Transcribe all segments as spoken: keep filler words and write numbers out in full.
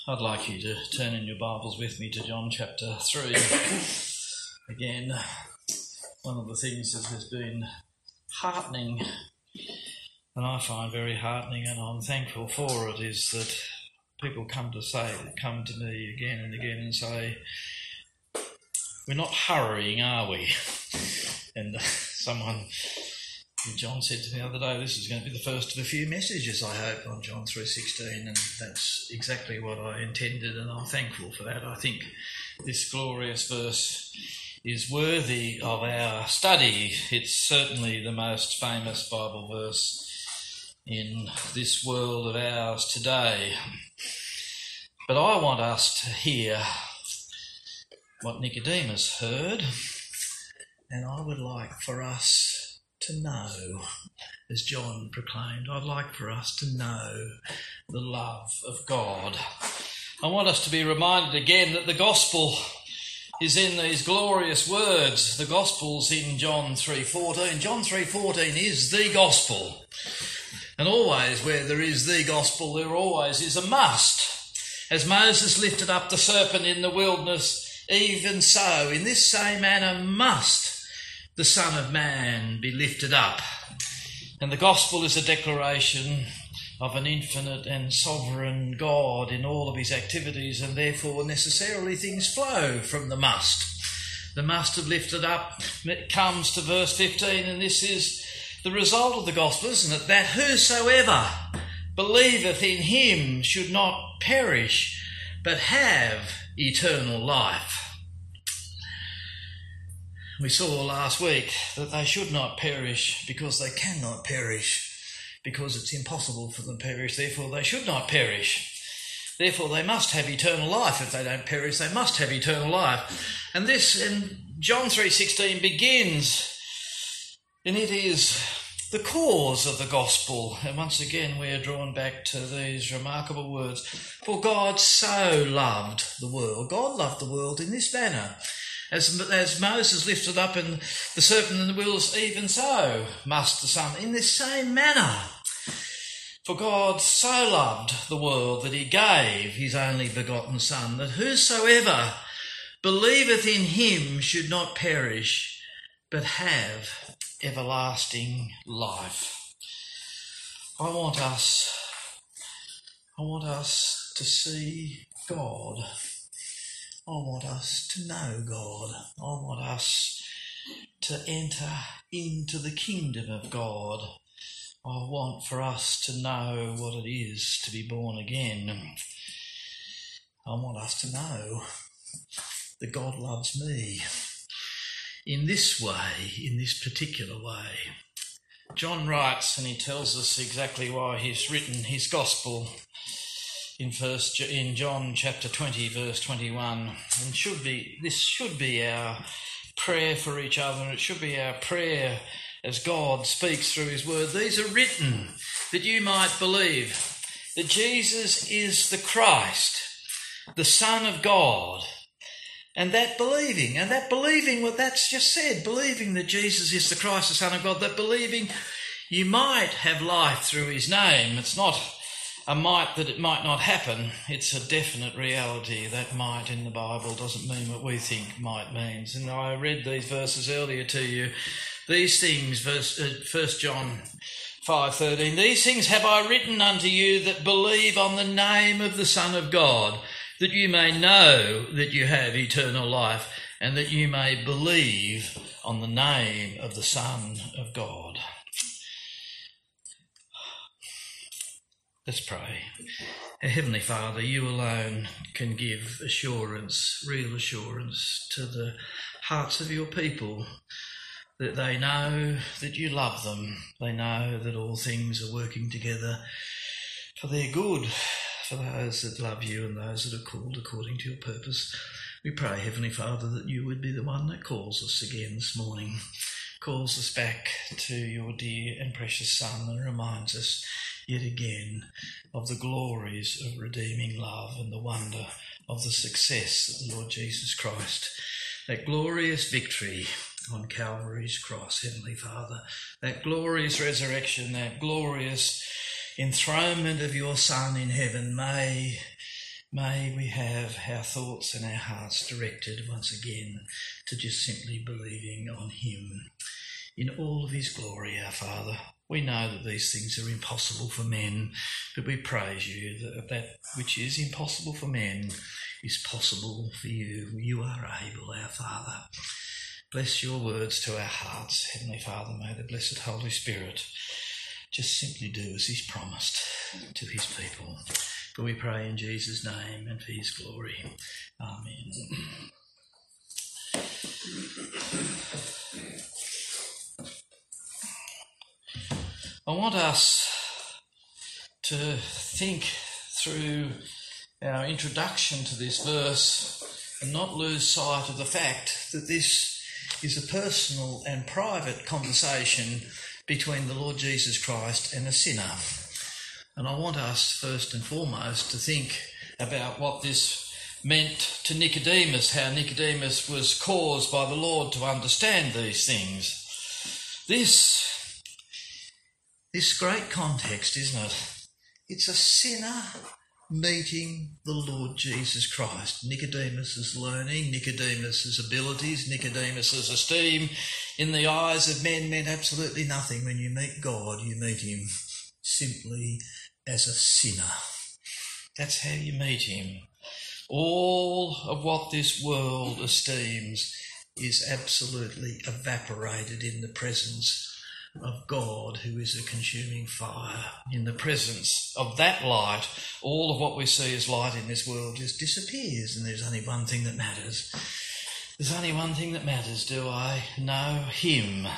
I'd like you to turn in your Bibles with me to John chapter three. Again, one of the things that has been heartening, and I find very heartening, and I'm thankful for it, is that people come to say, come to me again and again and say, we're not hurrying, are we? And uh, someone, John said to me the other day, this is going to be the first of a few messages, I hope, on John three sixteen, and that's exactly what I intended, and I'm thankful for that. I think this glorious verse is worthy of our study. It's certainly the most famous Bible verse in this world of ours today. But I want us to hear what Nicodemus heard, and I would like for us to know, as John proclaimed, I'd like for us to know the love of God. I want us to be reminded again that the gospel is in these glorious words. The gospel's in John three fourteen. John three fourteen is the gospel. And always where there is the gospel, there always is a must. As Moses lifted up the serpent in the wilderness, even so, in this same manner must the Son of Man be lifted up. And the gospel is a declaration of an infinite and sovereign God in all of his activities, and therefore necessarily things flow from the must. The must have lifted up comes to verse fifteen, and this is the result of the gospel, isn't it? That whosoever believeth in him should not perish, but have eternal life. We saw last week that they should not perish because they cannot perish, because it's impossible for them to perish, therefore they should not perish. Therefore they must have eternal life. If they don't perish, they must have eternal life. And this in John three sixteen begins, and it is the cause of the gospel. And once again we are drawn back to these remarkable words. For God so loved the world. God loved the world in this manner. As, as Moses lifted up in the serpent in the wilderness, even so must the Son, in this same manner. For God so loved the world that he gave his only begotten Son, that whosoever believeth in him should not perish, but have everlasting life. I want us, I want us to see God. I want us to know God. I want us to enter into the kingdom of God. I want for us to know what it is to be born again. I want us to know that God loves me in this way, in this particular way. John writes, and he tells us exactly why he's written his gospel in first in John chapter twenty, verse twenty-one. And should be this should be our prayer for each other, and it should be our prayer as God speaks through his word. These are written that you might believe that Jesus is the Christ, the Son of God, and that believing, and that believing what that's just said, believing that Jesus is the Christ, the Son of God, that believing you might have life through his name. It's not a might that it might not happen. It's a definite reality. That might in the Bible doesn't mean what we think might means. And I read these verses earlier to you. These things, verse uh, First John five thirteen, these things have I written unto you that believe on the name of the Son of God, that you may know that you have eternal life, and that you may believe on the name of the Son of God. Let's pray. Our Heavenly Father, you alone can give assurance, real assurance to the hearts of your people, that they know that you love them. They know that all things are working together for their good, for those that love you and those that are called according to your purpose. We pray, Heavenly Father, that you would be the one that calls us again this morning, calls us back to your dear and precious Son, and reminds us yet again of the glories of redeeming love and the wonder of the success of the Lord Jesus Christ, that glorious victory on Calvary's cross, Heavenly Father, that glorious resurrection, that glorious enthronement of your Son in heaven. May may we have our thoughts and our hearts directed once again to just simply believing on him in all of his glory, our Father. We know that these things are impossible for men, but we praise you that that which is impossible for men is possible for you. You are able, our Father. Bless your words to our hearts, Heavenly Father. May the blessed Holy Spirit just simply do as he's promised to his people. For we pray in Jesus' name and for his glory. Amen. I want us to think through our introduction to this verse and not lose sight of the fact that this is a personal and private conversation between the Lord Jesus Christ and a sinner. And I want us first and foremost to think about what this meant to Nicodemus, how Nicodemus was caused by the Lord to understand these things. This This great context, isn't it? It's a sinner meeting the Lord Jesus Christ. Nicodemus's learning, Nicodemus's abilities, Nicodemus's esteem in the eyes of men meant absolutely nothing. When you meet God, you meet him simply as a sinner. That's how you meet him. All of what this world esteems is absolutely evaporated in the presence of God, who is a consuming fire. In the presence of that light, all of what we see as light in this world just disappears, and there's only one thing that matters. There's only one thing that matters. Do I know him?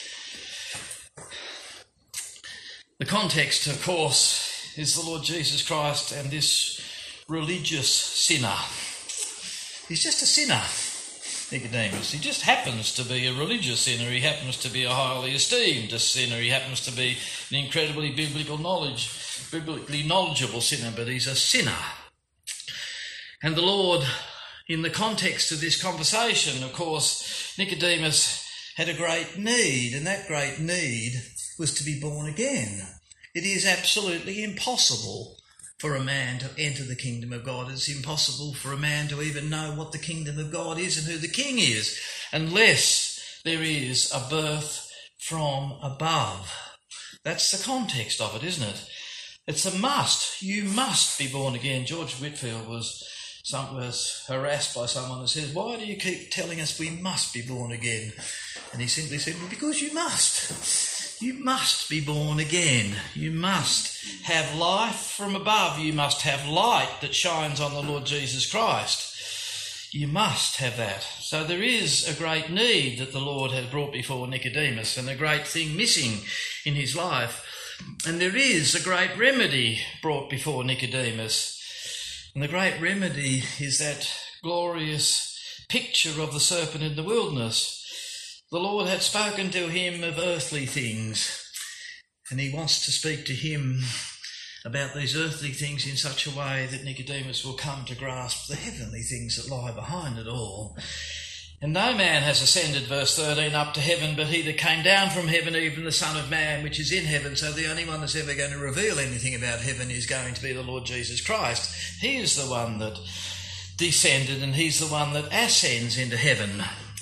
The context, of course, is the Lord Jesus Christ and this religious sinner. He's just a sinner, Nicodemus. He just happens to be a religious sinner. He happens to be a highly esteemed sinner. He happens to be an incredibly biblical knowledge, biblically knowledgeable sinner, but he's a sinner. And the Lord, in the context of this conversation, of course, Nicodemus had a great need, and that great need was to be born again. It is absolutely impossible for a man to enter the kingdom of God. It's impossible for a man to even know what the kingdom of God is and who the king is, unless there is a birth from above. That's the context of it, isn't it? It's a must. You must be born again. George Whitefield was, some, was harassed by someone who says, "Why do you keep telling us we must be born again?" And he simply said, "Well, because you must. You must be born again. You must have life from above. You must have light that shines on the Lord Jesus Christ. You must have that." So there is a great need that the Lord has brought before Nicodemus, and a great thing missing in his life. And there is a great remedy brought before Nicodemus. And the great remedy is that glorious picture of the serpent in the wilderness. The Lord had spoken to him of earthly things, and he wants to speak to him about these earthly things in such a way that Nicodemus will come to grasp the heavenly things that lie behind it all. And no man has ascended, verse thirteen, up to heaven, but he that came down from heaven, even the Son of Man, which is in heaven. So the only one that's ever going to reveal anything about heaven is going to be the Lord Jesus Christ. He is the one that descended, and he's the one that ascends into heaven.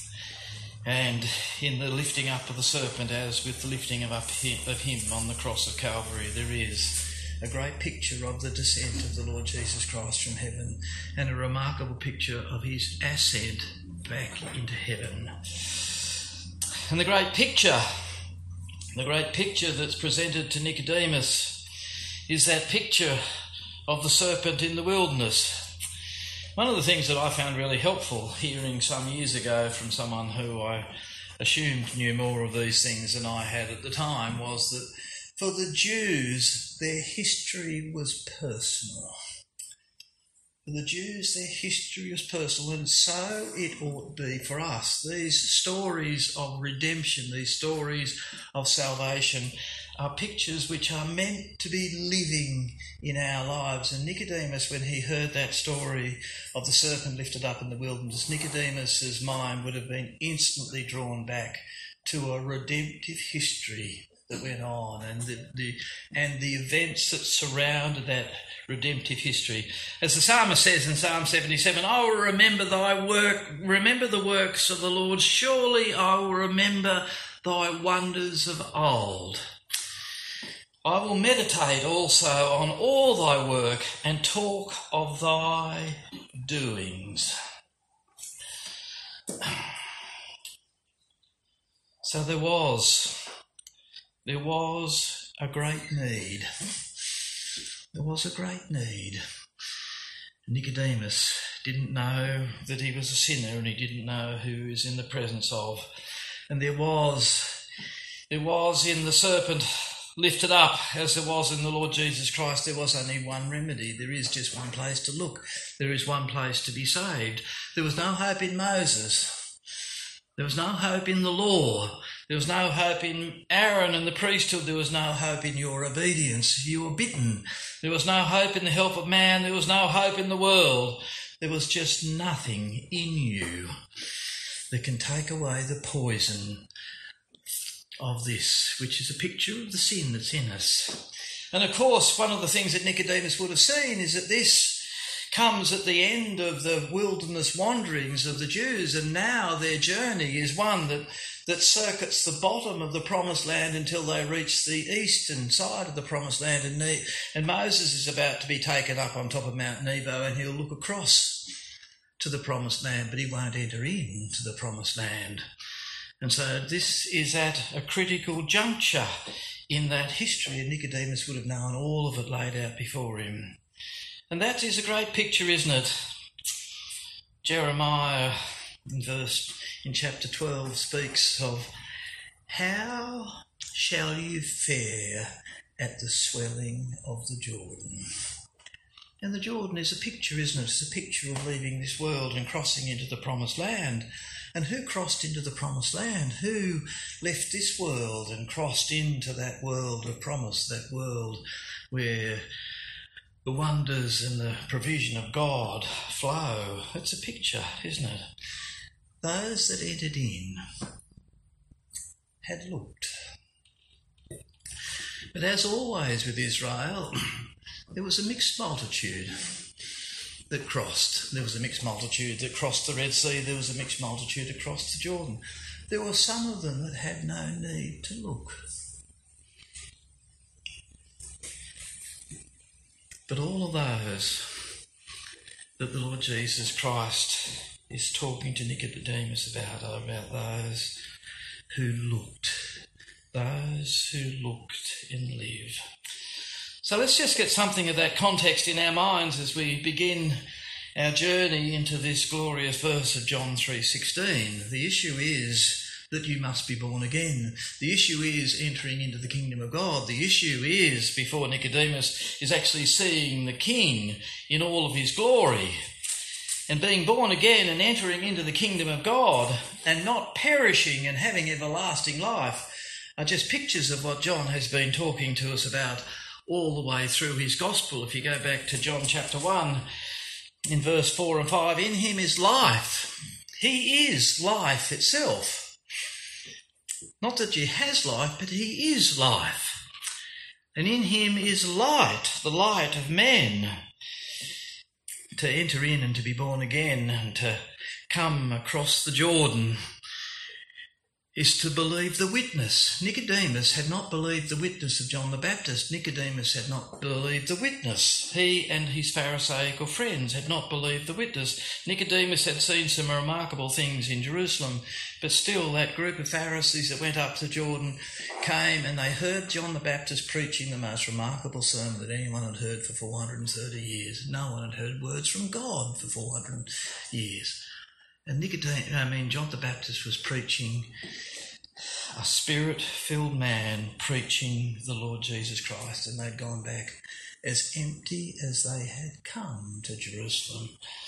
And in the lifting up of the serpent, as with the lifting of up him, of him on the cross of Calvary, there is a great picture of the descent of the Lord Jesus Christ from heaven, and a remarkable picture of his ascent back into heaven. And the great picture, the great picture that's presented to Nicodemus is that picture of the serpent in the wilderness. One of the things that I found really helpful hearing some years ago from someone who I assumed knew more of these things than I had at the time was that for the Jews, their history was personal. For the Jews, their history was personal, and so it ought to be for us. These stories of redemption, these stories of salvation, are pictures which are meant to be living in our lives. And Nicodemus, when he heard that story of the serpent lifted up in the wilderness, Nicodemus's mind would have been instantly drawn back to a redemptive history that went on, and the, the and the events that surrounded that redemptive history. As the psalmist says in Psalm seventy-seven, I will remember thy work, remember the works of the Lord. Surely I will remember thy wonders of old. I will meditate also on all thy work and talk of thy doings. So there was, there was a great need. There was a great need. Nicodemus didn't know that he was a sinner, and he didn't know who he was in the presence of. And there was, there was in the serpent lifted up, as there was in the Lord Jesus Christ, there was only one remedy. There is just one place to look. There is one place to be saved. There was no hope in Moses. There was no hope in the law. There was no hope in Aaron and the priesthood. There was no hope in your obedience. You were bitten. There was no hope in the help of man. There was no hope in the world. There was just nothing in you that can take away the poison of this, which is a picture of the sin that's in us. And of course, one of the things that Nicodemus would have seen is that this comes at the end of the wilderness wanderings of the Jews, and now their journey is one that, that circuits the bottom of the promised land until they reach the eastern side of the promised land, and, ne- and Moses is about to be taken up on top of Mount Nebo, and he'll look across to the promised land, but he won't enter into the promised land. And so this is at a critical juncture in that history, and Nicodemus would have known all of it laid out before him. And that is a great picture, isn't it? Jeremiah in verse in chapter twelve speaks of how shall you fare at the swelling of the Jordan. And the Jordan is a picture, isn't it? It's a picture of leaving this world and crossing into the promised land. And who crossed into the promised land? Who left this world and crossed into that world of promise, that world where the wonders and the provision of God flow? It's a picture, isn't it? Those that entered in had looked. But as always with Israel, there was a mixed multitude that crossed. There was a mixed multitude that crossed the Red Sea. There was a mixed multitude that crossed the Jordan. There were some of them that had no need to look. But all of those that the Lord Jesus Christ is talking to Nicodemus about are about those who looked, those who looked and lived. So let's just get something of that context in our minds as we begin our journey into this glorious verse of John three sixteen. The issue is that you must be born again. The issue is entering into the kingdom of God. The issue is, before Nicodemus, is actually seeing the King in all of his glory. And being born again and entering into the kingdom of God and not perishing and having everlasting life are just pictures of what John has been talking to us about all the way through his gospel. If you go back to John chapter one, in verse four and five, in him is life. He is life itself. Not that he has life, but he is life. And in him is light, the light of men. To enter in and to be born again and to come across the Jordan is to believe the witness. Nicodemus had not believed the witness of John the Baptist. Nicodemus had not believed the witness. He and his Pharisaical friends had not believed the witness. Nicodemus had seen some remarkable things in Jerusalem, but still that group of Pharisees that went up to Jordan came and they heard John the Baptist preaching the most remarkable sermon that anyone had heard for four hundred thirty years. No one had heard words from God for four hundred years. And Nicodemus, I mean, John the Baptist was preaching, a spirit-filled man preaching the Lord Jesus Christ, and they'd gone back as empty as they had come to Jerusalem.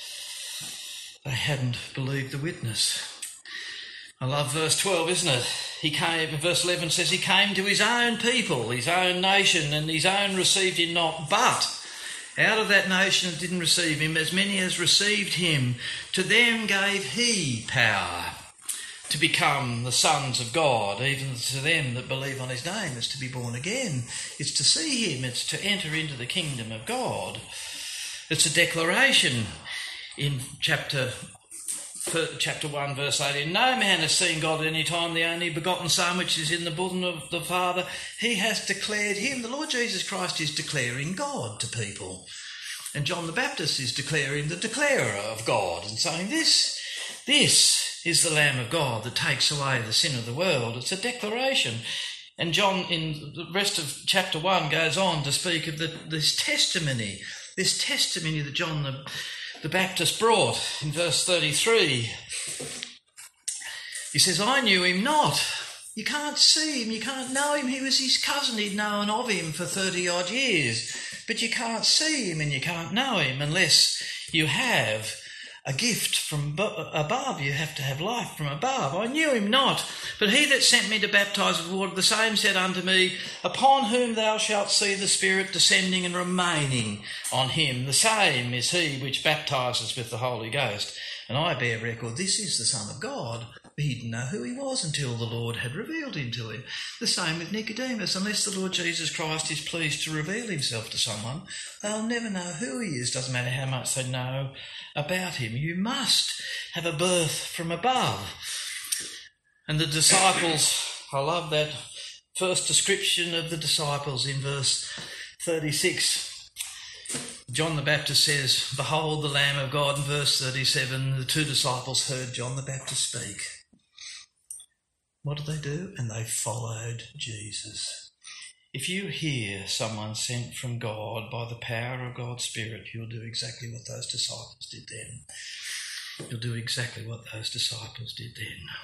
They hadn't believed the witness. I love verse twelve, isn't it? He came, verse eleven says, he came to his own people, his own nation, and his own received him not, but out of that nation that didn't receive him, as many as received him, to them gave he power to become the sons of God, even to them that believe on his name. It's to be born again. It's to see him. It's to enter into the kingdom of God. It's a declaration in chapter chapter one, verse eighteen. No man has seen God at any time. The only begotten Son, which is in the bosom of the Father, he has declared him. The Lord Jesus Christ is declaring God to people. And John the Baptist is declaring the declarer of God and saying, this, this is the Lamb of God that takes away the sin of the world. It's a declaration. And John, in the rest of chapter one, goes on to speak of the, this testimony, this testimony that John the, the Baptist brought in verse thirty-three. He says, I knew him not. You can't see him, you can't know him. He was his cousin, he'd known of him for thirty odd years. But you can't see him and you can't know him unless you have a gift from above. You have to have life from above. I knew him not, but he that sent me to baptise with water, the same said unto me, upon whom thou shalt see the Spirit descending and remaining on him, the same is he which baptises with the Holy Ghost. And I bear record, this is the Son of God. But he didn't know who he was until the Lord had revealed him to him. The same with Nicodemus. Unless the Lord Jesus Christ is pleased to reveal himself to someone, they'll never know who he is. Doesn't matter how much they know about him. You must have a birth from above. And the disciples, I love that first description of the disciples in verse thirty-six. John the Baptist says, behold the Lamb of God. In verse thirty-seven, the two disciples heard John the Baptist speak. What did they do? And they followed Jesus. If you hear someone sent from God by the power of God's Spirit, you'll do exactly what those disciples did then. You'll do exactly what those disciples did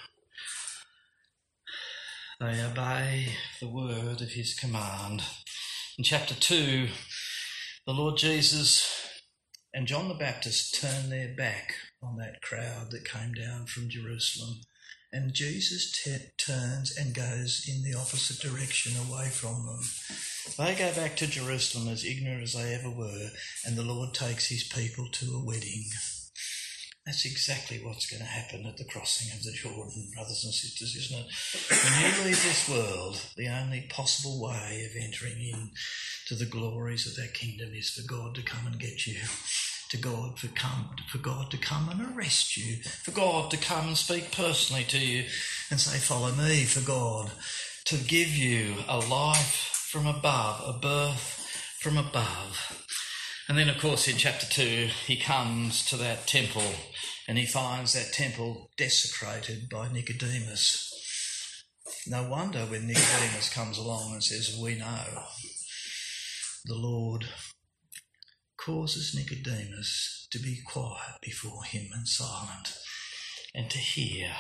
then. They obey the word of his command. In chapter two, the Lord Jesus and John the Baptist turned their back on that crowd that came down from Jerusalem. And Jesus t- turns and goes in the opposite direction away from them. They go back to Jerusalem as ignorant as they ever were, and the Lord takes his people to a wedding. That's exactly what's going to happen at the crossing of the Jordan, brothers and sisters, isn't it? When you leave this world, the only possible way of entering in to the glories of that kingdom is for God to come and get you. To God for come for God to come and arrest you, for God to come and speak personally to you and say, follow me, for God to give you a life from above, a birth from above. And then, of course, in chapter two, he comes to that temple and he finds that temple desecrated by Nicodemus. No wonder when Nicodemus comes along and says, we know, the Lord causes Nicodemus to be quiet before him and silent, and to hear,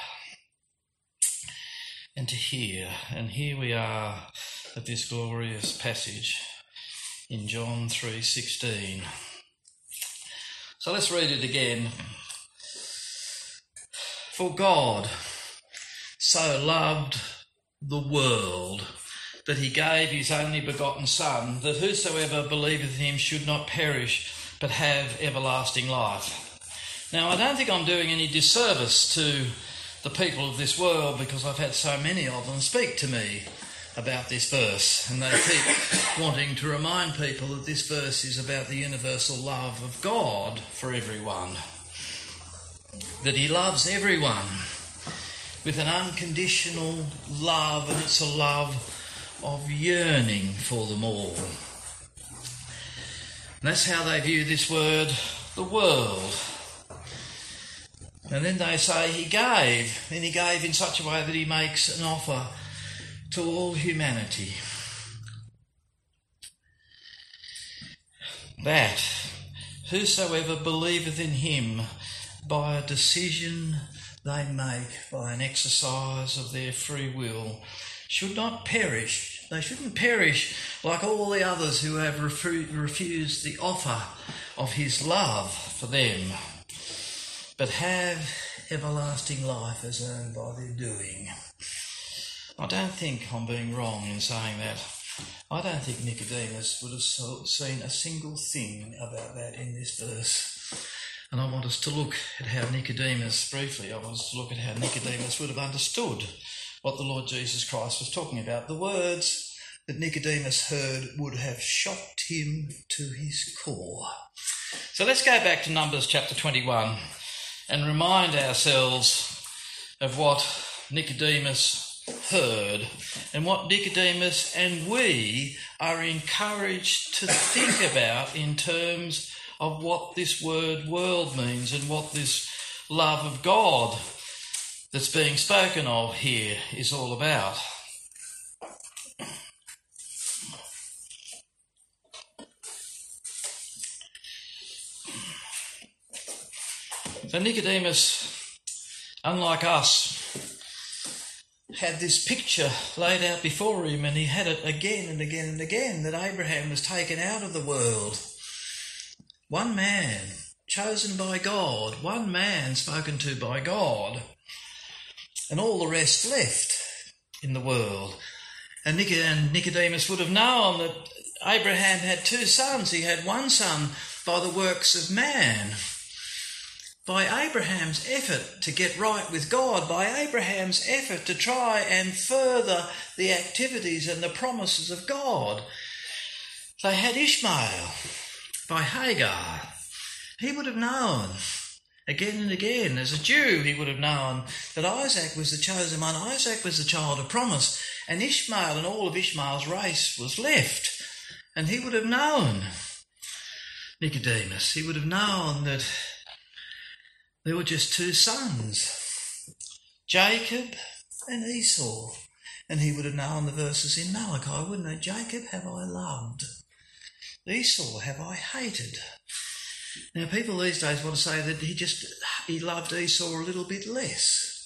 and to hear. And here we are at this glorious passage in John three sixteen. So let's read it again. For God so loved the world that he gave his only begotten Son, that whosoever believeth in him should not perish, but have everlasting life. Now, I don't think I'm doing any disservice to the people of this world, because I've had so many of them speak to me about this verse, and they keep wanting to remind people that this verse is about the universal love of God for everyone, that he loves everyone with an unconditional love, and it's a love of yearning for them all. And that's how they view this word, the world. And then they say he gave, and he gave in such a way that he makes an offer to all humanity. That whosoever believeth in him, by a decision they make, by an exercise of their free will, should not perish. They shouldn't perish like all the others who have refu- refused the offer of his love for them, but have everlasting life as earned by their doing. I don't think I'm being wrong in saying that. I don't think Nicodemus would have seen a single thing about that in this verse. And I want us to look at how Nicodemus, briefly, I want us to look at how Nicodemus would have understood what the Lord Jesus Christ was talking about. The words that Nicodemus heard would have shocked him to his core. So let's go back to Numbers chapter twenty-one and remind ourselves of what Nicodemus heard and what Nicodemus and we are encouraged to think about in terms of what this word world means and what this love of God that's being spoken of here is all about. So Nicodemus, unlike us, had this picture laid out before him, and he had it again and again and again, that Abraham was taken out of the world. One man chosen by God, one man spoken to by God, and all the rest left in the world. And Nicodemus would have known that Abraham had two sons. He had one son by the works of man, by Abraham's effort to get right with God, by Abraham's effort to try and further the activities and the promises of God. They had Ishmael by Hagar. He would have known again and again, as a Jew, he would have known that Isaac was the chosen one. Isaac was the child of promise, and Ishmael and all of Ishmael's race was left. And he would have known, Nicodemus, he would have known that there were just two sons, Jacob and Esau. And he would have known the verses in Malachi, wouldn't he? Jacob have I loved, Esau have I hated. Now, people these days want to say that he just, he loved Esau a little bit less.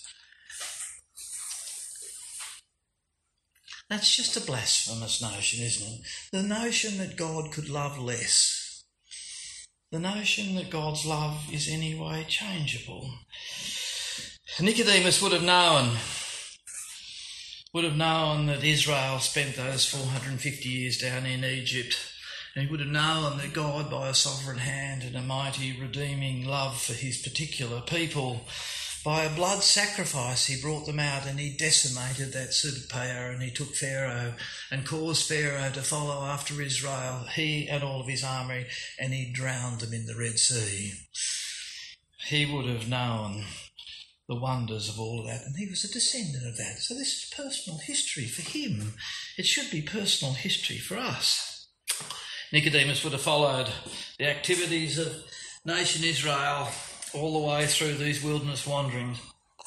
That's just a blasphemous notion, isn't it? The notion that God could love less. The notion that God's love is anyway changeable. Nicodemus would have known, would have known that Israel spent those four hundred fifty years down in Egypt. And he would have known that God, by a sovereign hand and a mighty redeeming love for his particular people, by a blood sacrifice he brought them out, and he decimated that superpower, and he took Pharaoh and caused Pharaoh to follow after Israel, he and all of his army, and he drowned them in the Red Sea. He would have known the wonders of all of that, and he was a descendant of that. So this is personal history for him. It should be personal history for us. Nicodemus would have followed the activities of nation Israel all the way through these wilderness wanderings.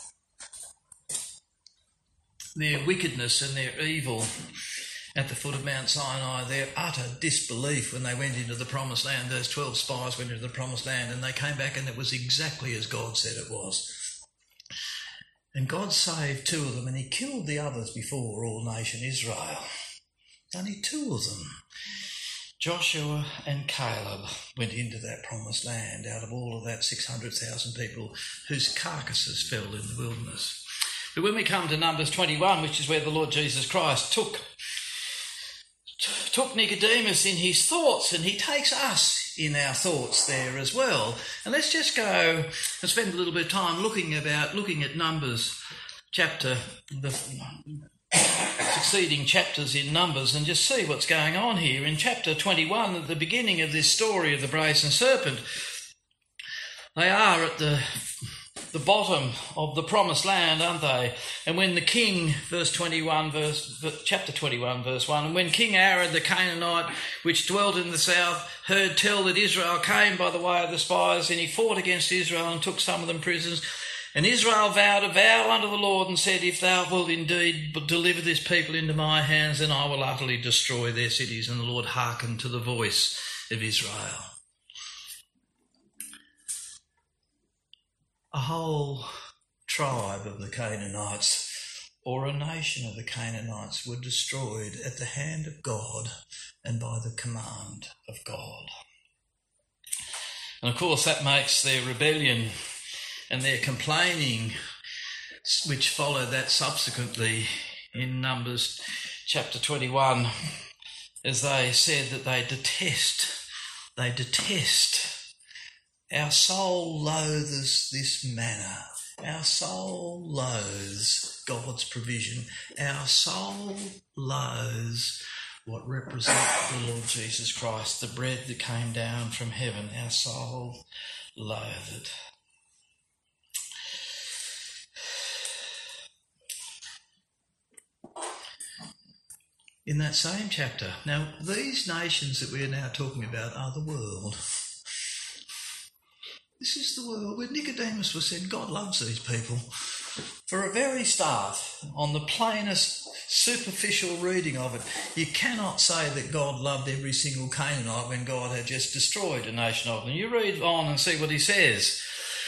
Their wickedness and their evil at the foot of Mount Sinai, their utter disbelief when they went into the promised land. Those twelve spies went into the promised land and they came back and it was exactly as God said it was. And God saved two of them and he killed the others before all nation Israel. Only two of them. Joshua and Caleb went into that promised land out of all of that six hundred thousand people whose carcasses fell in the wilderness. But when we come to Numbers twenty-one, which is where the Lord Jesus Christ took, t- took Nicodemus in his thoughts, and he takes us in our thoughts there as well. And let's just go and spend a little bit of time looking about looking at Numbers chapter, the succeeding chapters in Numbers, and just see what's going on here. In chapter twenty-one, at the beginning of this story of the brazen serpent, they are at the the bottom of the promised land, aren't they? And when the king, verse twenty-one, verse chapter twenty-one, verse one, and when King Arad the Canaanite, which dwelt in the south, heard tell that Israel came by the way of the spies, and he fought against Israel and took some of them prisoners. And Israel vowed a vow unto the Lord and said, if thou wilt indeed deliver this people into my hands, then I will utterly destroy their cities. And the Lord hearkened to the voice of Israel. A whole tribe of the Canaanites, or a nation of the Canaanites, were destroyed at the hand of God and by the command of God. And of course that makes their rebellion and their complaining, which followed that subsequently in Numbers chapter twenty-one, as they said that they detest, they detest Our soul loathes this manna. Our soul loathes God's provision. Our soul loathes what represents the Lord Jesus Christ, the bread that came down from heaven. Our soul loathes it. In that same chapter, now these nations that we are now talking about are the world. This is the world where Nicodemus was said God loves these people. For a very start, on the plainest superficial reading of it, you cannot say that God loved every single Canaanite when God had just destroyed a nation of them. You read on and see what he says.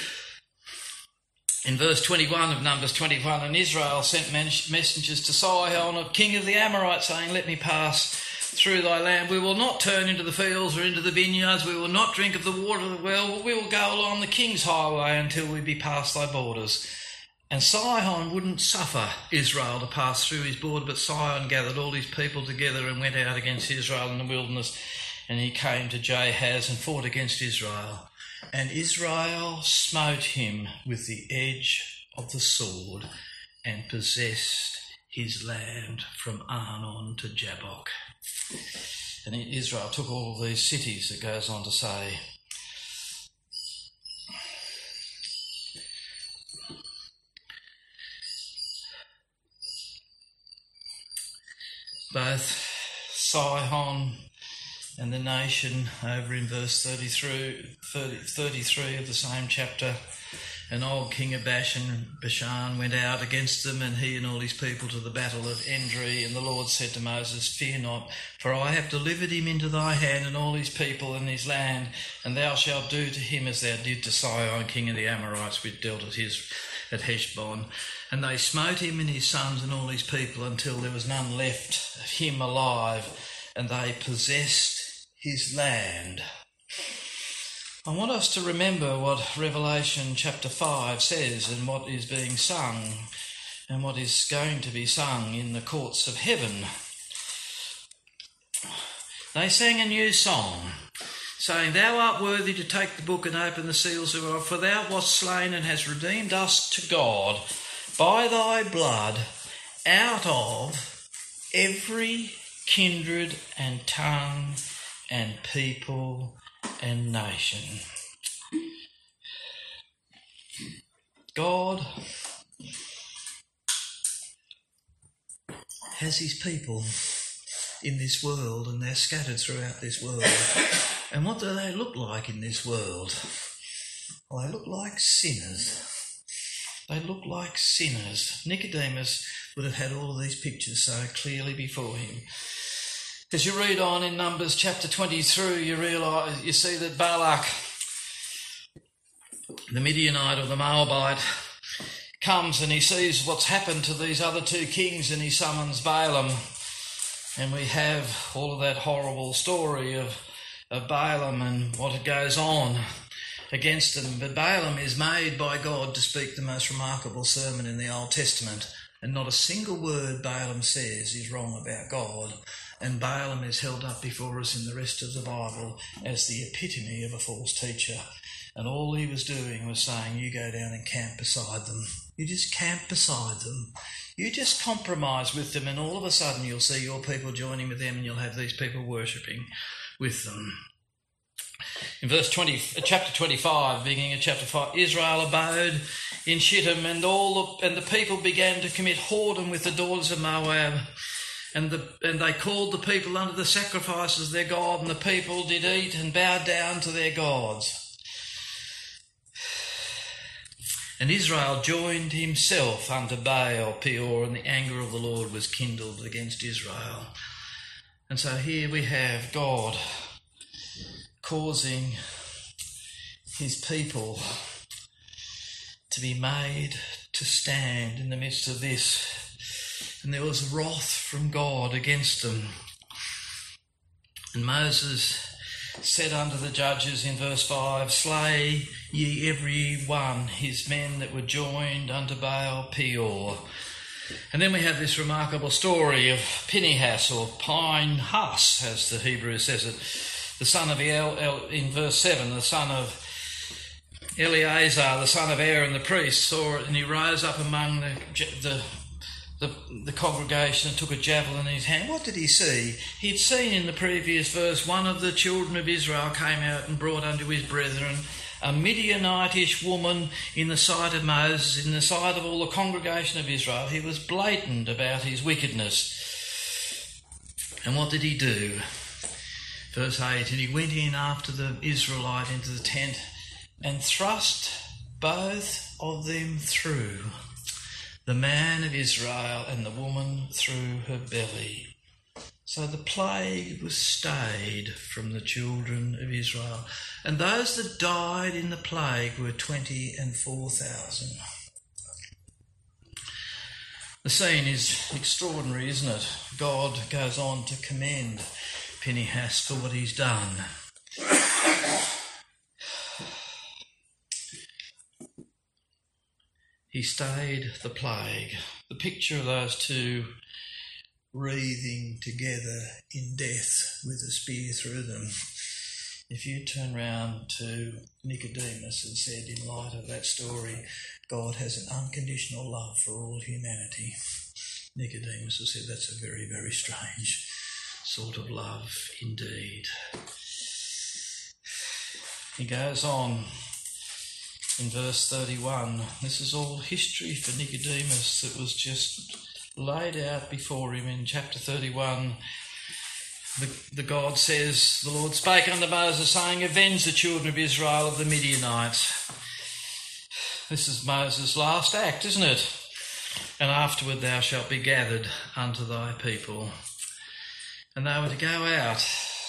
In verse twenty-one of Numbers twenty-one, and Israel sent messengers to Sihon, king of the Amorites, saying, let me pass through thy land. We will not turn into the fields or into the vineyards. We will not drink of the water of the well. But we will go along the king's highway until we be past thy borders. And Sihon wouldn't suffer Israel to pass through his border, but Sihon gathered all his people together and went out against Israel in the wilderness. And he came to Jahaz and fought against Israel. And Israel smote him with the edge of the sword and possessed his land from Arnon to Jabbok. And Israel took all of these cities, it goes on to say. Both Sihon and the nation, over in verse thirty-three, thirty, thirty-three of the same chapter, and old king of Bashan, Bashan went out against them, and he and all his people to the battle of Endri. And the Lord said to Moses, fear not, for I have delivered him into thy hand, and all his people and his land, and thou shalt do to him as thou did to Sihon, king of the Amorites, which dealt at his at Heshbon. And they smote him and his sons and all his people until there was none left of him alive, and they possessed his land. I want us to remember what Revelation chapter five says and what is being sung and what is going to be sung in the courts of heaven. They sang a new song, saying, thou art worthy to take the book and open the seals thereof, for thou wast slain and hast redeemed us to God by thy blood out of every kindred and tongue and people and nation. God has his people in this world, and they're scattered throughout this world. And what do they look like in this world? Well, they look like sinners. They look like sinners. Nicodemus would have had all of these pictures so clearly before him. As you read on in Numbers chapter twenty-three, you realise, you see that Balak, the Midianite or the Moabite, comes and he sees what's happened to these other two kings, and he summons Balaam. And we have all of that horrible story of, of Balaam and what goes on against them. But Balaam is made by God to speak the most remarkable sermon in the Old Testament, and not a single word Balaam says is wrong about God. And Balaam is held up before us in the rest of the Bible as the epitome of a false teacher. And all he was doing was saying, you go down and camp beside them. You just camp beside them. You just compromise with them, and all of a sudden you'll see your people joining with them, and you'll have these people worshipping with them. In verse twenty, chapter twenty-five, beginning of chapter five, Israel abode in Shittim, and all the, and the people began to commit whoredom with the daughters of Moab. And the and they called the people unto the sacrifices of their God, and the people did eat and bowed down to their gods. And Israel joined himself unto Baal Peor, and the anger of the Lord was kindled against Israel. And so here we have God causing his people to be made to stand in the midst of this. And there was wrath from God against them. And Moses said unto the judges in verse five, slay ye every one his men that were joined unto Baal Peor. And then we have this remarkable story of Pinehas, or Pinehas, as the Hebrew says it, the son of El, El in verse seven, the son of Eleazar, the son of Aaron the priest, saw it, and he rose up among the, the The, the congregation and took a javelin in his hand. What did he see? He'd seen in the previous verse, one of the children of Israel came out and brought unto his brethren a Midianitish woman in the sight of Moses, in the sight of all the congregation of Israel. He was blatant about his wickedness. And what did he do? Verse eight, and he went in after the Israelite into the tent and thrust both of them through, the man of Israel and the woman through her belly. So the plague was stayed from the children of Israel. And those that died in the plague were twenty and four thousand. The scene is extraordinary, isn't it? God goes on to commend Phinehas for what he's done. He stayed the plague. The picture of those two wreathing together in death with a spear through them. If you turn round to Nicodemus and said, in light of that story, God has an unconditional love for all humanity, Nicodemus has said that's a very, very strange sort of love indeed. He goes on in verse thirty-one. This is all history for Nicodemus that was just laid out before him in chapter thirty-one. The, the God says, the Lord spake unto Moses, saying, avenge the children of Israel of the Midianites. This is Moses' last act, isn't it? And afterward thou shalt be gathered unto thy people. And they were to go out,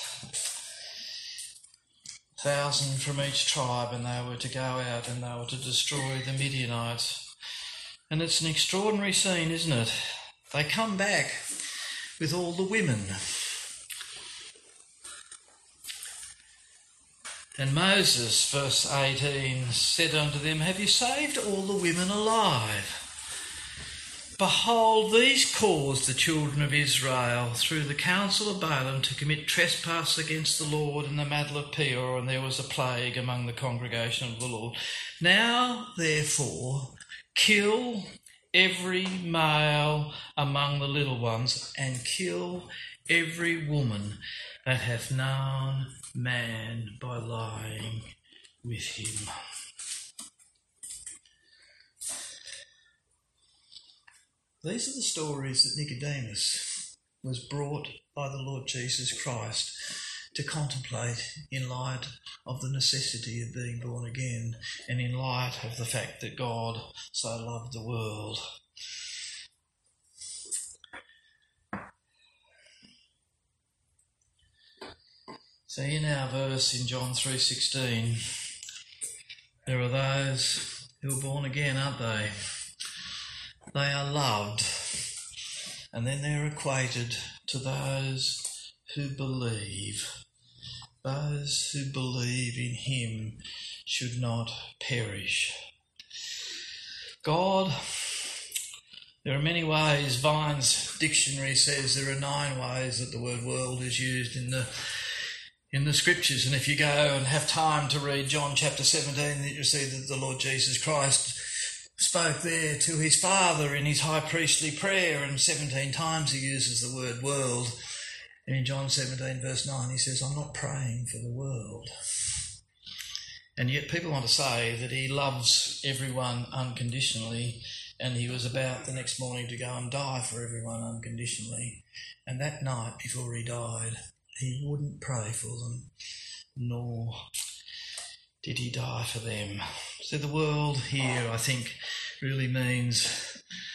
thousand from each tribe, and they were to go out and they were to destroy the Midianites. And it's an extraordinary scene, isn't it? They come back with all the women. And Moses, verse eighteen, said unto them, have you saved all the women alive? Behold, these caused the children of Israel through the counsel of Balaam to commit trespass against the Lord in the battle of Peor, and there was a plague among the congregation of the Lord. Now, therefore, kill every male among the little ones, and kill every woman that hath known man by lying with him. These are the stories that Nicodemus was brought by the Lord Jesus Christ to contemplate in light of the necessity of being born again and in light of the fact that God so loved the world. See, in our verse in John three sixteen, there are those who are born again, aren't they? They are loved, and then they're equated to those who believe. Those who believe in him should not perish. God, there are many ways. Vine's dictionary says there are nine ways that the word world is used in the in the scriptures. And if you go and have time to read John chapter seventeen, you'll see that the Lord Jesus Christ spoke there to his Father in his high priestly prayer, and seventeen times he uses the word world. And in John seventeen verse nine he says, I'm not praying for the world. And yet people want to say that he loves everyone unconditionally, and he was about the next morning to go and die for everyone unconditionally. And that night before he died, he wouldn't pray for them, nor did he die for them. So the world here, I think, really means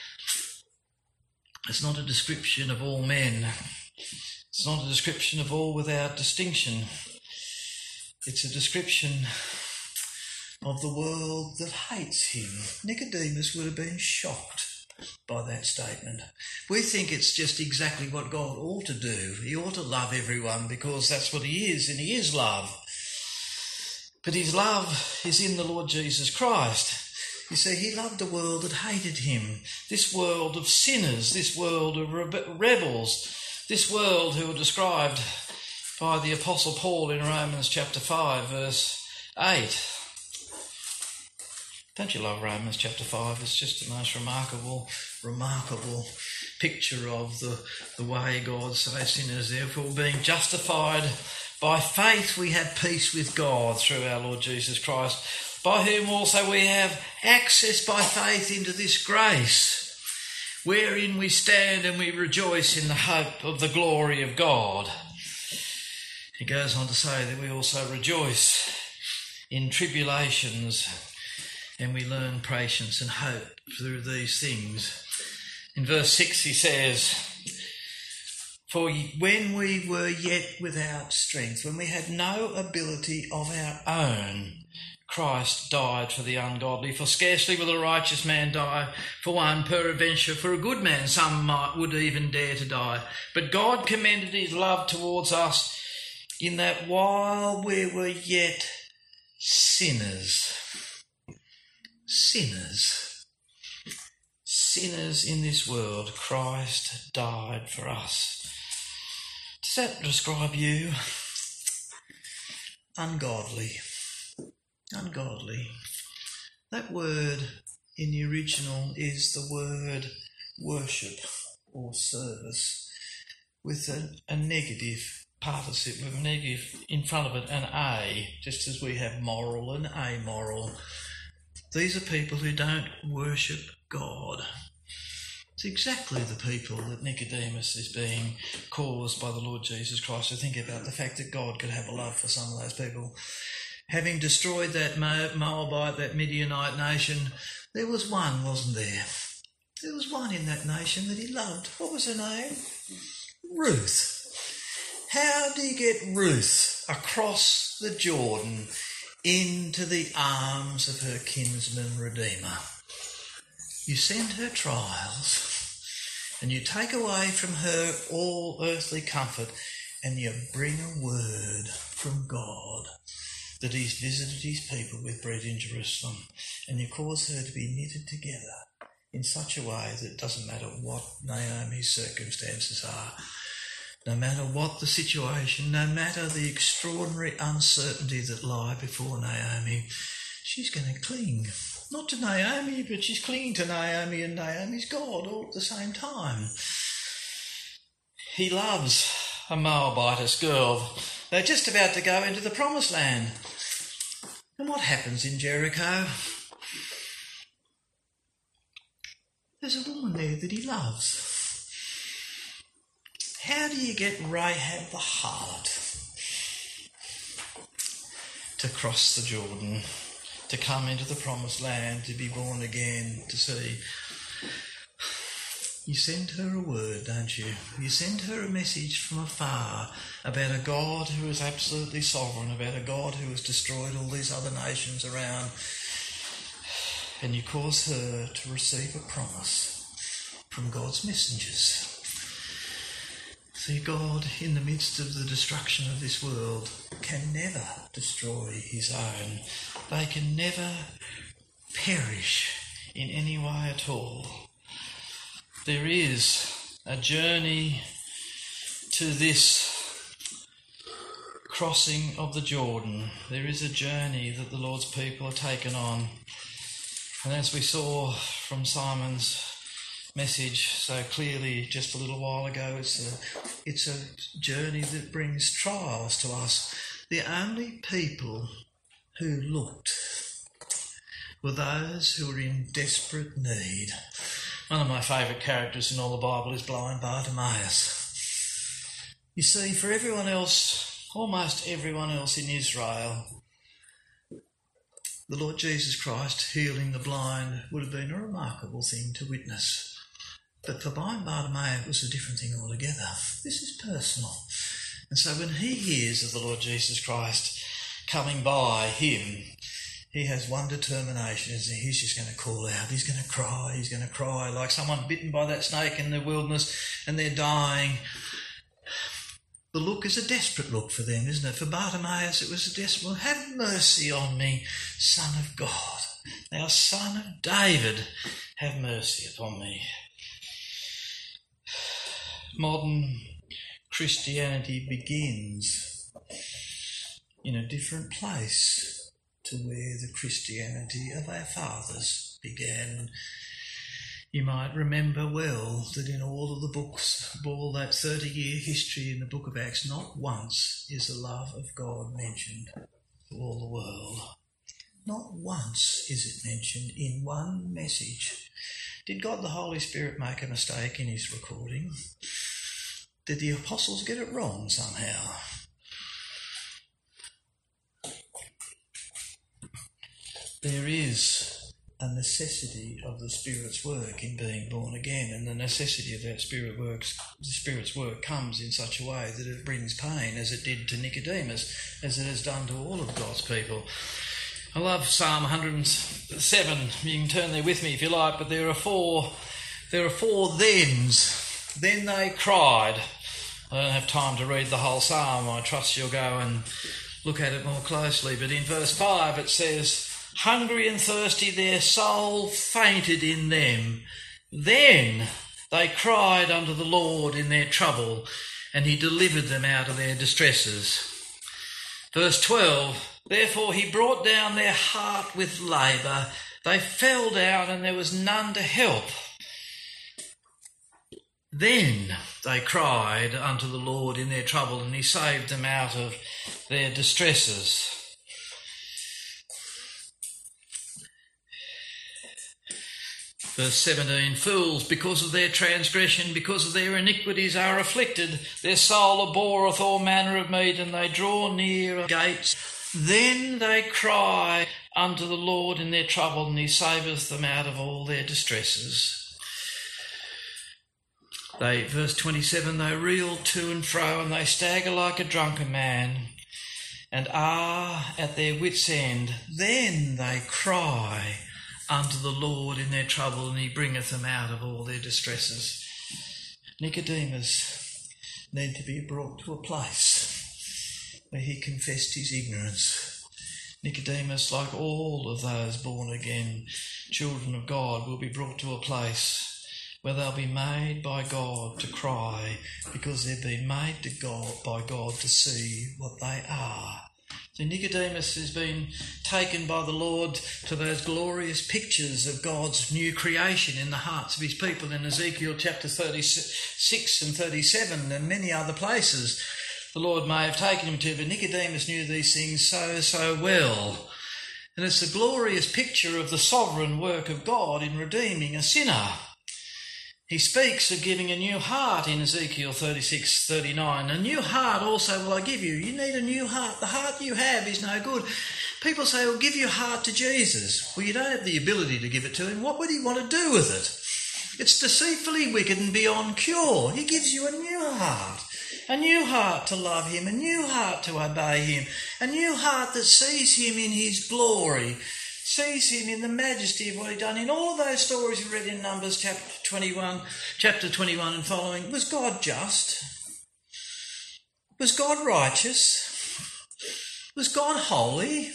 it's not a description of all men. It's not a description of all without distinction. It's a description of the world that hates him. Nicodemus would have been shocked by that statement. We think it's just exactly what God ought to do. He ought to love everyone because that's what he is, and he is love. But his love is in the Lord Jesus Christ. You see, he loved a world that hated him. This world of sinners, this world of rebels, this world who are described by the Apostle Paul in Romans chapter five, verse eight. Don't you love Romans chapter five? It's just the most remarkable, remarkable picture of the, the way God saves sinners. Therefore, being justified by faith, we have peace with God through our Lord Jesus Christ, by whom also we have access by faith into this grace, wherein we stand and we rejoice in the hope of the glory of God. He goes on to say that we also rejoice in tribulations, and we learn patience and hope through these things. In verse six he says, "For when we were yet without strength, when we had no ability of our own, Christ died for the ungodly. For scarcely will a righteous man die for one, peradventure for a good man some might, would even dare to die. But God commended his love towards us in that while we were yet sinners, sinners, sinners in this world, Christ died for us." Does that describe you? Ungodly. Ungodly. That word in the original is the word worship or service with a, a negative participle, with a negative in front of it, an A, just as we have moral and amoral. These are people who don't worship God. It's exactly the people that Nicodemus is being caused by the Lord Jesus Christ to think about, the fact that God could have a love for some of those people. Having destroyed that Moabite, that Midianite nation, there was one, wasn't there? There was one in that nation that he loved. What was her name? Ruth. How do you get Ruth across the Jordan into the arms of her kinsman redeemer? You send her trials and you take away from her all earthly comfort, and you bring a word from God that he's visited his people with bread in Jerusalem, and you cause her to be knitted together in such a way that it doesn't matter what Naomi's circumstances are, no matter what the situation, no matter the extraordinary uncertainty that lie before Naomi, she's going to cling. Not to Naomi, but she's clinging to Naomi and Naomi's God all at the same time. He loves a Moabitess girl. They're just about to go into the promised land. And what happens in Jericho? There's a woman there that he loves. How do you get Rahab the harlot to cross the Jordan, to come into the promised land, to be born again, to see? You send her a word, don't you? You send her a message from afar about a God who is absolutely sovereign, about a God who has destroyed all these other nations around, and you cause her to receive a promise from God's messengers. See, God, in the midst of the destruction of this world, can never destroy his own. They can never perish in any way at all. There is a journey to this crossing of the Jordan. There is a journey that the Lord's people are taken on. And as we saw from Simon's message so clearly just a little while ago, it's a, it's a journey that brings trials to us. The only people who looked were those who were in desperate need. One of my favourite characters in all the Bible is blind Bartimaeus. You see, for everyone else, almost everyone else in Israel, the Lord Jesus Christ healing the blind would have been a remarkable thing to witness. But for blind Bartimaeus, it was a different thing altogether. This is personal. And so when he hears of the Lord Jesus Christ coming by him, he has one determination, is that he's just going to call out. He's going to cry. He's going to cry like someone bitten by that snake in the wilderness and they're dying. The look is a desperate look for them, isn't it? For Bartimaeus, it was a desperate, have mercy on me, Son of God. Thou Son of David, have mercy upon me. Modern Christianity begins in a different place to where the Christianity of our fathers began. You might remember well that in all of the books of all that thirty-year history in the book of Acts, not once is the love of God mentioned to all the world. Not once is it mentioned in one message. Did God the Holy Spirit make a mistake in his recording? Did the apostles get it wrong somehow? There is a necessity of the Spirit's work in being born again, and the necessity of that Spirit works, the Spirit's work comes in such a way that it brings pain, as it did to Nicodemus, as it has done to all of God's people. I love Psalm one hundred seven. You can turn there with me if you like, but there are four, there are four thens. Then they cried. I don't have time to read the whole psalm. I trust you'll go and look at it more closely. But in verse five it says, hungry and thirsty, their soul fainted in them. Then they cried unto the Lord in their trouble, and he delivered them out of their distresses. Verse twelve, therefore he brought down their heart with labour. They fell down, and there was none to help. Then they cried unto the Lord in their trouble, and he saved them out of their distresses. Verse seventeen, fools, because of their transgression, because of their iniquities are afflicted. Their soul abhorreth all manner of meat, and they draw near gates. Then they cry unto the Lord in their trouble, and he saveth them out of all their distresses. They, verse twenty-seven, they reel to and fro, and they stagger like a drunken man, and are at their wits' end. Then they cry unto the Lord in their trouble, and he bringeth them out of all their distresses. Nicodemus needed to be brought to a place where he confessed his ignorance. Nicodemus, like all of those born again children of God, will be brought to a place where they'll be made by God to cry, because they've been made to God by God to see what they are. So Nicodemus has been taken by the Lord to those glorious pictures of God's new creation in the hearts of his people in Ezekiel chapter thirty-six and thirty-seven and many other places the Lord may have taken him to, but Nicodemus knew these things so, so well. And it's a glorious picture of the sovereign work of God in redeeming a sinner. He speaks of giving a new heart in Ezekiel thirty-six thirty-nine. A new heart also will I give you. You need a new heart. The heart you have is no good. People say, well, give your heart to Jesus. Well, you don't have the ability to give it to him. What would he want to do with it? It's deceitfully wicked and beyond cure. He gives you a new heart. A new heart to love him. A new heart to obey him. A new heart that sees him in his glory, sees him in the majesty of what he'd done. In all of those stories we read in Numbers chapter twenty-one, chapter twenty-one and following, was God just? Was God righteous? Was God holy?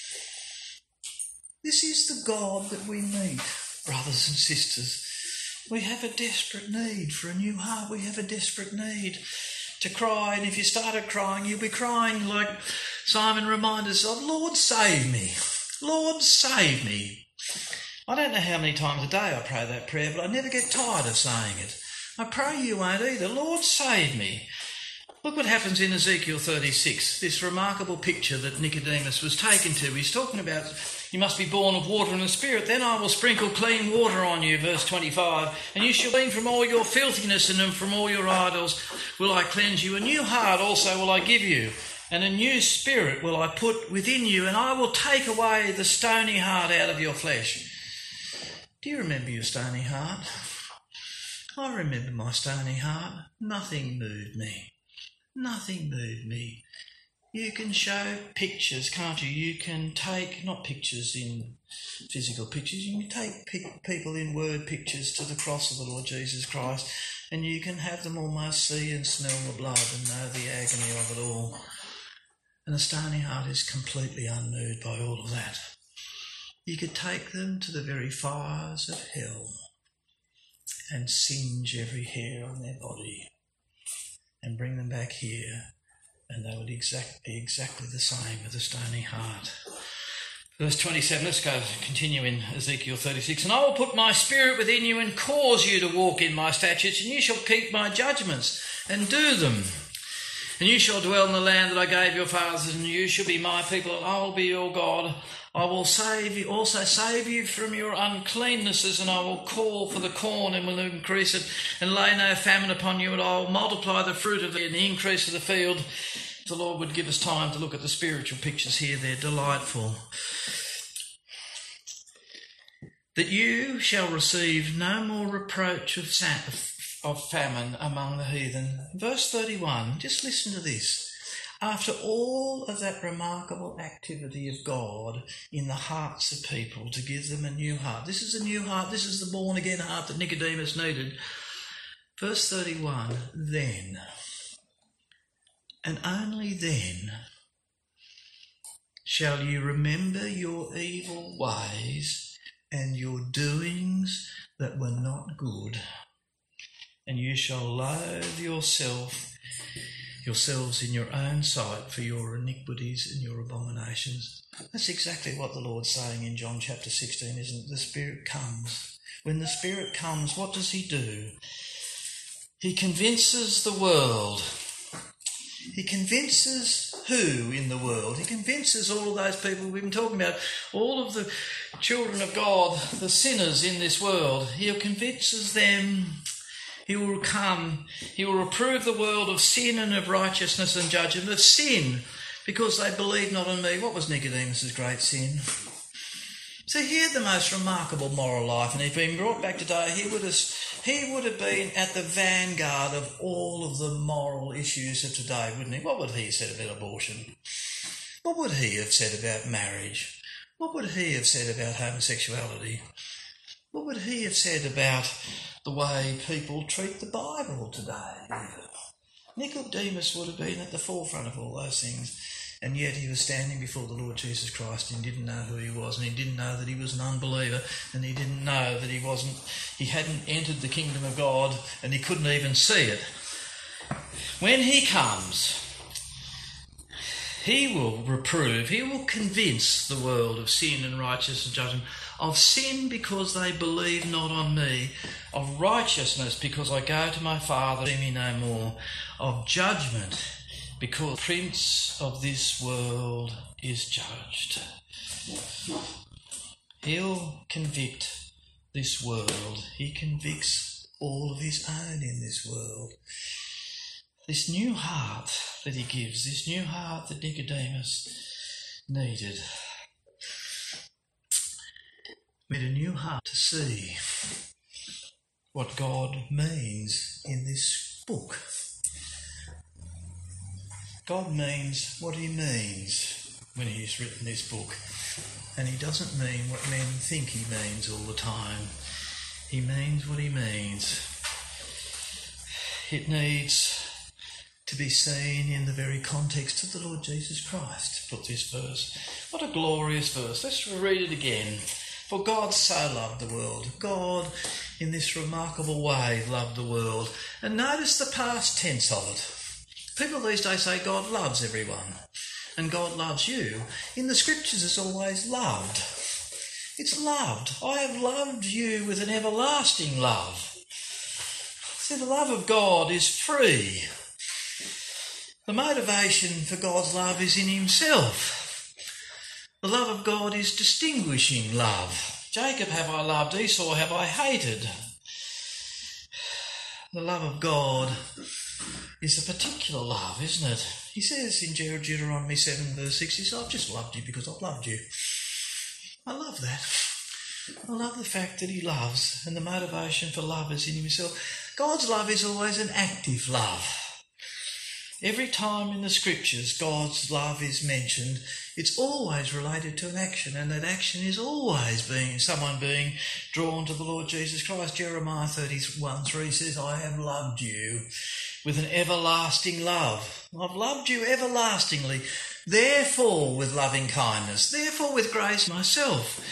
This is the God that we meet, brothers and sisters. We have a desperate need for a new heart. We have a desperate need to cry, and if you started crying, you'll be crying like Simon reminded us of, Lord, save me. Lord, save me. I don't know how many times a day I pray that prayer, but I never get tired of saying it. I pray you won't either. Lord, save me. Look what happens in Ezekiel thirty-six, this remarkable picture that Nicodemus was taken to. He's talking about you must be born of water and the Spirit. Then I will sprinkle clean water on you, verse twenty-five, and you shall clean from all your filthiness, and from all your idols will I cleanse you. A new heart also will I give you, and a new spirit will I put within you, and I will take away the stony heart out of your flesh. Do you remember your stony heart? I remember my stony heart. Nothing moved me. Nothing moved me. You can show pictures, can't you? You can take, not pictures in physical pictures, you can take pe- people in word pictures to the cross of the Lord Jesus Christ, and you can have them almost see and smell the blood and know the agony of it all. And the stony heart is completely unmoved by all of that. You could take them to the very fires of hell and singe every hair on their body and bring them back here, and they would exact, be exactly the same with a stony heart. Verse twenty-seven, let's go continue in Ezekiel thirty-six. And I will put my spirit within you and cause you to walk in my statutes, and you shall keep my judgments and do them. And you shall dwell in the land that I gave your fathers, and you shall be my people, and I will be your God. I will save you, also save you from your uncleannesses, and I will call for the corn and will increase it, and lay no famine upon you, and I will multiply the fruit of it and the increase of the field. The Lord would give us time to look at the spiritual pictures here. They're delightful. That you shall receive no more reproach of, of famine among the heathen. Verse thirty-one, just listen to this. After all of that remarkable activity of God in the hearts of people to give them a new heart. This is a new heart. This is the born-again heart that Nicodemus needed. Verse thirty-one, then, and only then, shall you remember your evil ways and your doings that were not good, and you shall loathe yourself, yourselves in your own sight for your iniquities and your abominations. That's exactly what the Lord's saying in John chapter sixteen, isn't it? The Spirit comes. When the Spirit comes, what does he do? He convinces the world. He convinces who in the world? He convinces all of those people we've been talking about, all of the children of God, the sinners in this world. He convinces them. He will come. He will reprove the world of sin and of righteousness and judgment. Of sin, because they believe not on me. What was Nicodemus' great sin? So he had the most remarkable moral life, and if he'd been brought back today, he would have he would have been at the vanguard of all of the moral issues of today, wouldn't he? What would he have said about abortion? What would he have said about marriage? What would he have said about homosexuality? What would he have said about the way people treat the Bible today? Nicodemus would have been at the forefront of all those things. And yet he was standing before the Lord Jesus Christ and didn't know who he was, and he didn't know that he was an unbeliever, and he didn't know that he wasn't, he hadn't entered the kingdom of God, and he couldn't even see it. When he comes, he will reprove, he will convince the world of sin and righteousness and judgment, of sin because they believe not on me, of righteousness because I go to my Father, see me no more, of judgment because the prince of this world is judged. He'll convict this world. He convicts all of his own in this world. This new heart that he gives, this new heart that Nicodemus needed, made a new heart to see what God means in this book. God means what he means when he's written this book. And he doesn't mean what men think he means all the time. He means what he means. It needs to be seen in the very context of the Lord Jesus Christ. Put this verse. What a glorious verse. Let's read it again. For God so loved the world. God, in this remarkable way, loved the world. And notice the past tense of it. People these days say God loves everyone and God loves you. In the scriptures it's always loved. It's loved. I have loved you with an everlasting love. See, the love of God is free. The motivation for God's love is in himself. The love of God is distinguishing love. Jacob have I loved, Esau have I hated. The love of God is a particular love, isn't it? He says in Deuteronomy seven verse six, he says, I've just loved you because I've loved you. I love that. I love the fact that he loves, and the motivation for love is in himself. God's love is always an active love. Every time in the scriptures God's love is mentioned, it's always related to an action, and that action is always being someone being drawn to the Lord Jesus Christ. Jeremiah thirty-one three says, I have loved you with an everlasting love. I've loved you everlastingly, therefore with loving kindness, therefore with grace myself.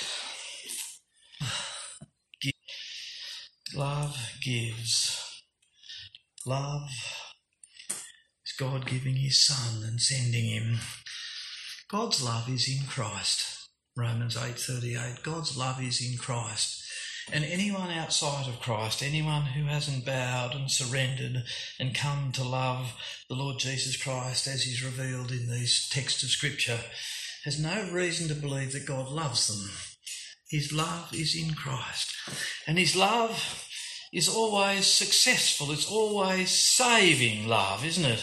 Love gives. Love is God giving his Son and sending him. God's love is in Christ. Romans eight thirty-eight. God's love is in Christ. And anyone outside of Christ, anyone who hasn't bowed and surrendered and come to love the Lord Jesus Christ as he's revealed in these texts of Scripture, has no reason to believe that God loves them. His love is in Christ. And his love is always successful. It's always saving love, isn't it?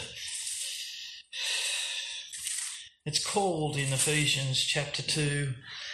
It's called in Ephesians chapter two,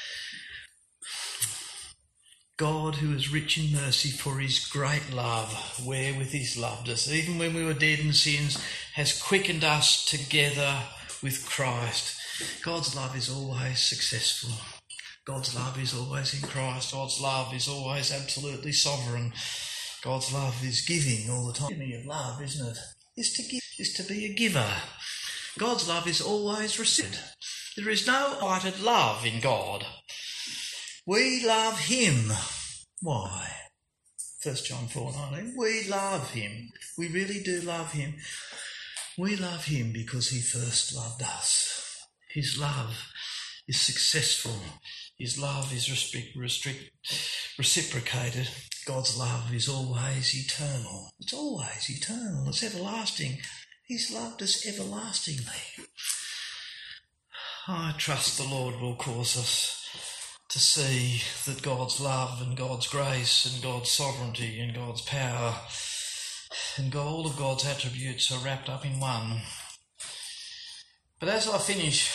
God who is rich in mercy for his great love, wherewith he's loved us, even when we were dead in sins, has quickened us together with Christ. God's love is always successful. God's love is always in Christ. God's love is always absolutely sovereign. God's love is giving all the time. The enemy of love, isn't it? Is to give, is to be a giver. God's love is always received. There is no undivided love in God. We love him. Why? First John four nineteen. We love him. We really do love him. We love him because he first loved us. His love is successful. His love is restrict, restrict, reciprocated. God's love is always eternal. It's always eternal. It's everlasting. He's loved us everlastingly. I trust the Lord will cause us to see that God's love and God's grace and God's sovereignty and God's power and all of God's attributes are wrapped up in one. But as I finish,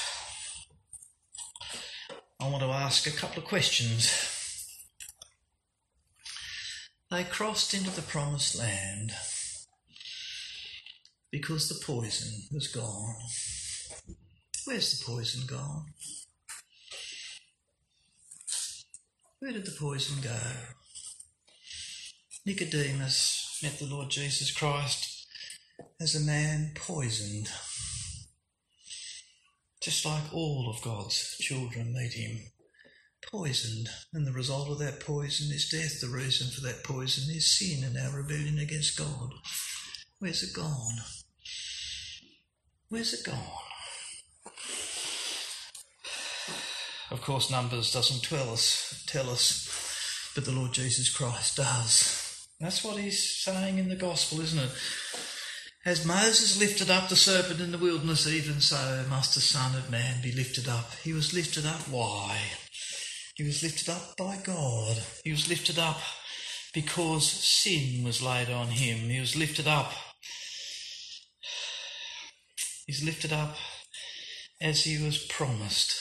I want to ask a couple of questions. They crossed into the promised land because the poison was gone. Where's the poison gone? Where did the poison go? Nicodemus met the Lord Jesus Christ as a man poisoned, just like all of God's children meet him, poisoned, and the result of that poison is death. The reason for that poison is sin and our rebellion against God. Where's it gone? Where's it gone? Of course, Numbers doesn't tell us, tell us, but the Lord Jesus Christ does. That's what he's saying in the gospel, isn't it? As Moses lifted up the serpent in the wilderness, even so must the Son of Man be lifted up. He was lifted up. Why? He was lifted up by God. He was lifted up because sin was laid on him. He was lifted up. He's lifted up as he was promised.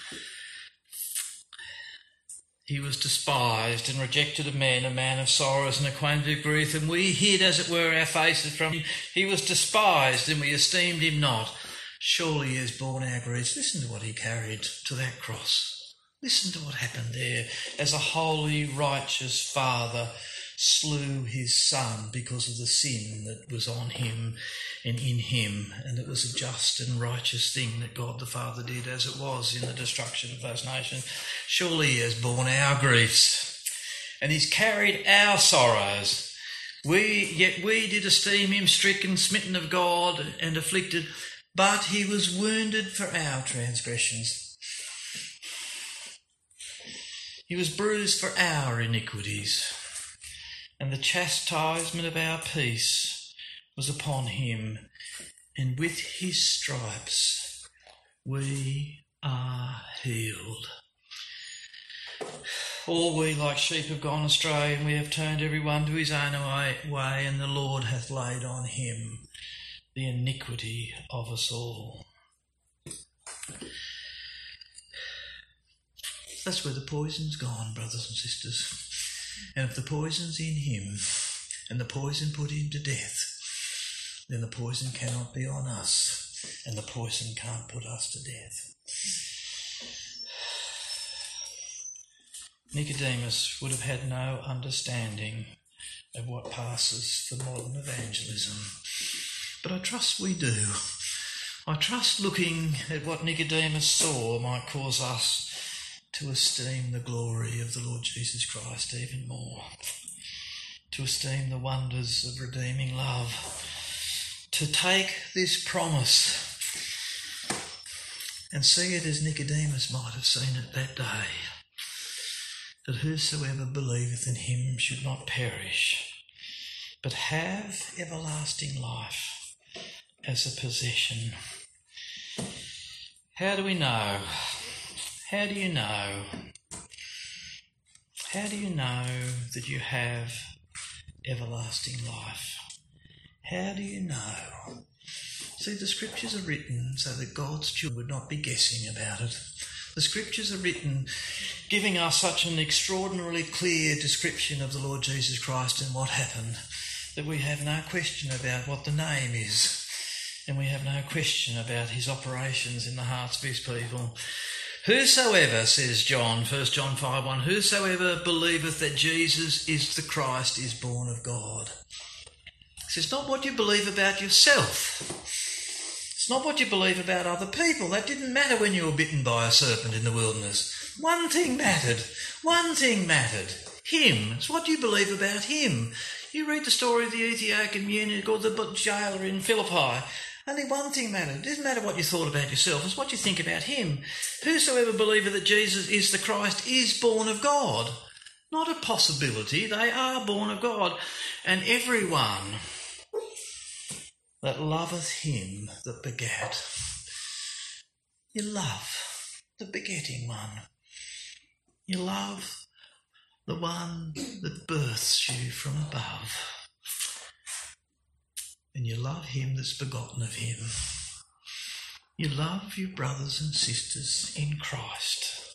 He was despised and rejected of men, a man of sorrows and acquainted with grief, and we hid, as it were, our faces from him. He was despised, and we esteemed him not. Surely he has borne our griefs. Listen to what he carried to that cross. Listen to what happened there as a holy, righteous Father slew his Son because of the sin that was on him and in him, and it was a just and righteous thing that God the Father did, as it was in the destruction of those nations. Surely he has borne our griefs, and he's carried our sorrows. We yet we did esteem him stricken, smitten of God, and afflicted, but he was wounded for our transgressions. He was bruised for our iniquities, and the chastisement of our peace was upon him, and with his stripes we are healed. All we like sheep have gone astray, and we have turned every one to his own way, and the Lord hath laid on him the iniquity of us all. That's where the poison's gone, brothers and sisters. And if the poison's in him, and the poison put him to death, then the poison cannot be on us, and the poison can't put us to death. Nicodemus would have had no understanding of what passes for modern evangelism, but I trust we do. I trust looking at what Nicodemus saw might cause us to esteem the glory of the Lord Jesus Christ even more, to esteem the wonders of redeeming love, to take this promise and see it as Nicodemus might have seen it that day, that whosoever believeth in him should not perish, but have everlasting life as a possession. How do we know? How do you know? How do you know that you have everlasting life? How do you know? See, the scriptures are written so that God's children would not be guessing about it. The scriptures are written giving us such an extraordinarily clear description of the Lord Jesus Christ and what happened, that we have no question about what the name is, and we have no question about his operations in the hearts of his people. Whosoever, says John, First John five one, whosoever believeth that Jesus is the Christ is born of God. It's not what you believe about yourself. It's not what you believe about other people. That didn't matter when you were bitten by a serpent in the wilderness. One thing mattered. One thing mattered. Him. It's what you believe about him. You read the story of the Ethiopian eunuch or the jailer in Philippi. Only one thing mattered. It doesn't matter what you thought about yourself. It's what you think about him. Whosoever believeth that Jesus is the Christ is born of God. Not a possibility. They are born of God. And everyone that loveth him that begat. You love the begetting one. You love the one that births you from above. And you love him that's begotten of him. You love your brothers and sisters in Christ.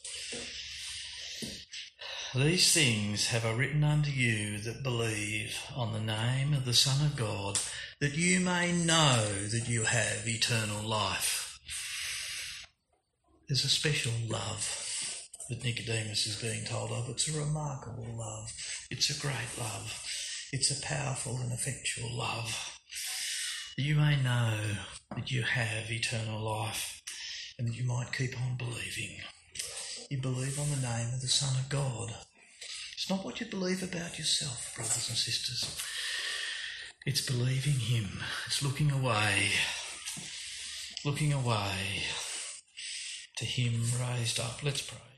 These things have I written unto you that believe on the name of the Son of God, that you may know that you have eternal life. There's a special love that Nicodemus is being told of. It's a remarkable love. It's a great love. It's a powerful and effectual love. That you may know that you have eternal life and that you might keep on believing. You believe on the name of the Son of God. It's not what you believe about yourself, brothers and sisters. It's believing him. It's looking away, looking away to him raised up. Let's pray.